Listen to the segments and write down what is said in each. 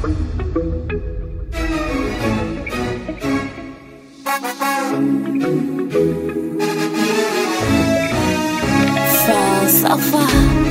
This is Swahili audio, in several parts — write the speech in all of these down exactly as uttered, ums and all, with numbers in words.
Falsafa.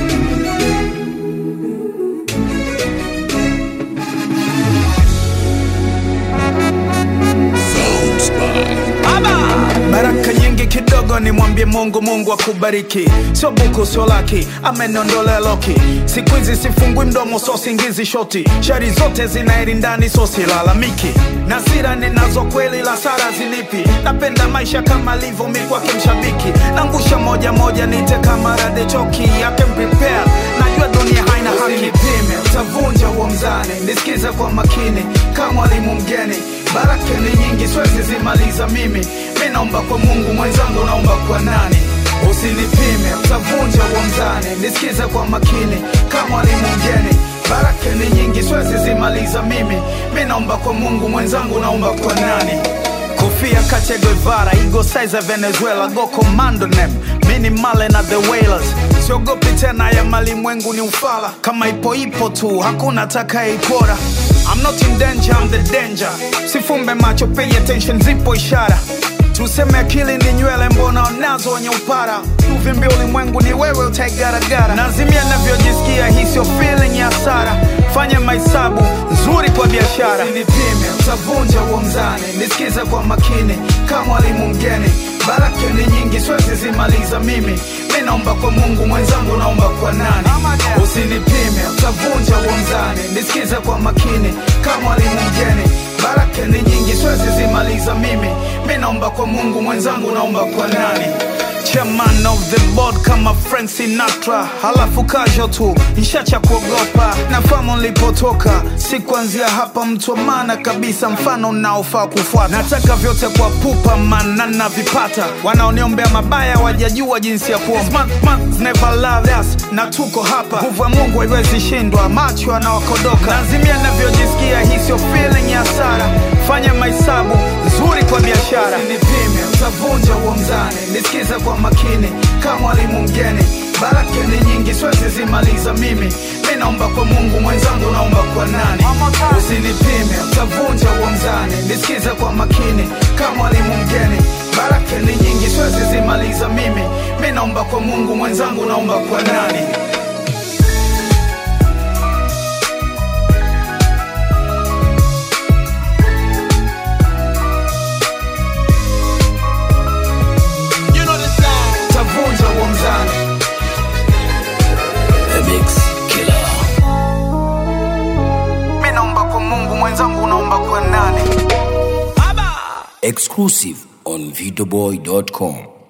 Baraka nyingi kidogo ni mwambie Mungu, Mungu akubariki. Sio buku sio laki, amenondolea loki. Siku hizi sifungui mdomo so singizi shoti. Shari zote zinairi ndani so silalamiki. Na sira ninazo kweli la sara zilipi. Napenda maisha kama livo mi kwake mshabiki. Nangusha moja moja nite kama rade choki. I can prepare, najua dunia haina haki. Usinipime, utavunja huo mzani. Nisikize kwa makini, kama mwalimu mgeni. Baraka ni nyingi, siwezi zimaliza mimi. Mi naomba kwa Mungu, mwenzangu naomba kwa nani? Usinipime, utavunja huo mzani. Nisikize kwa makini, kama mwalimu mgeni. Baraka ni nyingi, siwezi zimaliza mimi. Mi naomba kwa Mungu, mwenzangu naomba kwa nani? Kofia Che Guevara, ego size ya Venezuela, go commando name. Mini male na the whalers. Siogopi tena ya malimwengu ni ufala. Kama ipo ipo tu, hakuna atakaye ipora. I'm not in danger, I'm the danger. Sifumbe macho, pay attention, zipo ishara. Tuseme akili ni nywele, mbona nazo wenye upara. Uvimbi ulimwengu ni wewe utaigaragara. Nazimia navyojisikia, hii sio feeling ya hasara. Fanya mahesabu, nzuri kwa biashara. Usinipime, utavunja huo mzani. Nisikize kwa makini, kama mwalimu mgeni. Baraka ni nyingi, siwezi zimaliza mimi. Mi naomba kwa Mungu, mwenzangu naomba kwa nani? Usinipime, utavunja huo mzani. Nisikize kwa makini, kama mwalimu mgeni. Baraka ni nyingi, siwezi zimaliza mimi. Mi naomba kwa Mungu, mwenzangu naomba kwa nani? Chairman of the board kama Frank Sinatra. Halafu casual tu, nishacha kuogopa. Nafahamu nilipotoka, si kuanzia hapa. Mtu wa maana kabisa, mfano unaofaa kufuata. Nataka vyote kwa pupa, maana navipata. Wanaoniombea mabaya wajajua jinsi ya kuomba. Smart man never love us, na tuko hapa. Nguvu ya Mungu haiwezi shindwa, macho yanawakodoka. Nazimia navyojisikia, hii sio feeling ya hasara. Fanya mahesabu, nzuri kwa biashara. Usinipime, utavunja huo mzani. Nisikize kwa makini, kama mwalimu mgeni. Baraka ni nyingi, siwezi zimaliza mimi. Mi naomba kwa Mungu, mwenzangu naomba kwa nani? Usinipime, utavunja huo mzani. Nisikize kwa makini, kama mwalimu mgeni. Baraka ni nyingi, siwezi zimaliza mimi. Mi naomba kwa Mungu, mwenzangu naomba kwa nani? Exclusive on videoboy dot com.